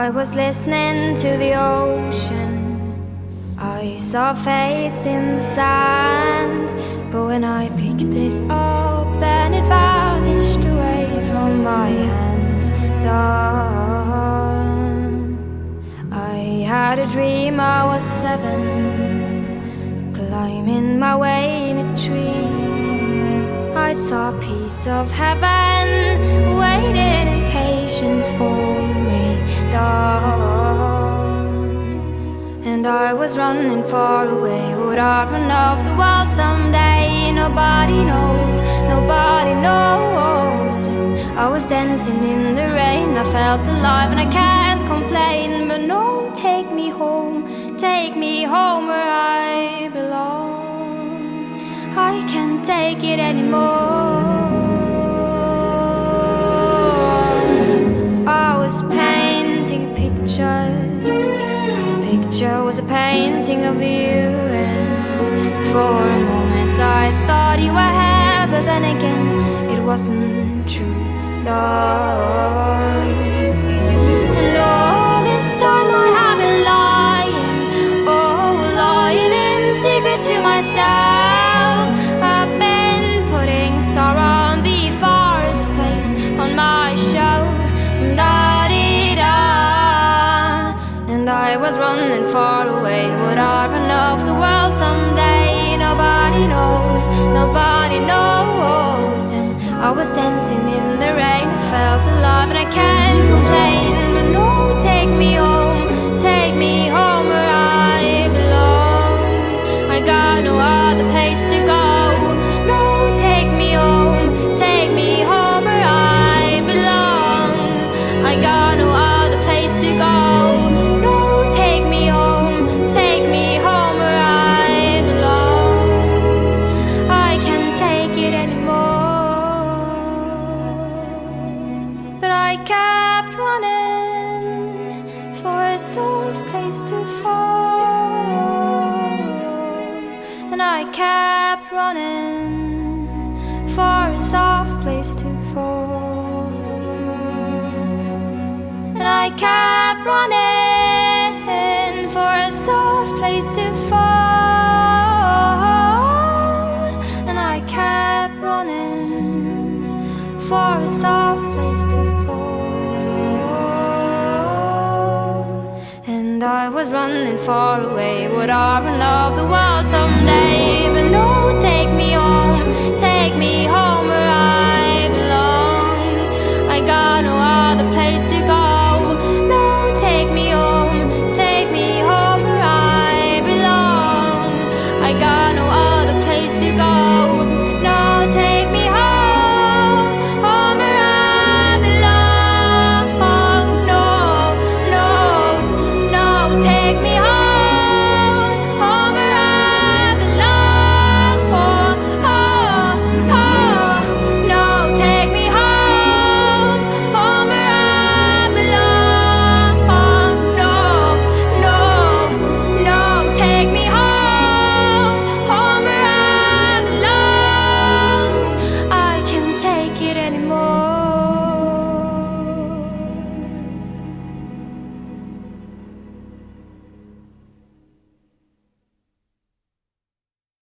I was listening to the ocean. I saw a face in the sand, but when I picked it up, then it vanished away from my hands. I had a dream I was 7, climbing my way in a tree. I saw a piece of heaven waiting impatient for me, and I was running far away. Would I run off the world someday? Nobody knows, nobody knows. And I was dancing in the rain, I felt alive and I can't complain. But no, take me home where I belong. I can't take it anymore. I was painting a picture. The picture was a painting of you, and for a moment I thought you were here, but then again it wasn't true, love. And all this time I have been lying, lying in secret to myself. I've been putting sorrow on the forest place on my shelf. And I was running far away. Would I run off the world someday? Nobody knows, nobody knows. And I was dancing in the rain, I felt alive and I can't complain. But no, take me home where I belong. I got no other place to go. No, take me home where I belong. I got no other place to go. No, take me home where I belong. I can't take it anymore. But I kept running for a soft place to fall, and I kept running for a soft place to fall, and I kept running for a soft place to fall, and I kept running for a soft place to fall. And I was running far away. Would I run off the world someday? But no, take me home where I belong. I got no other place to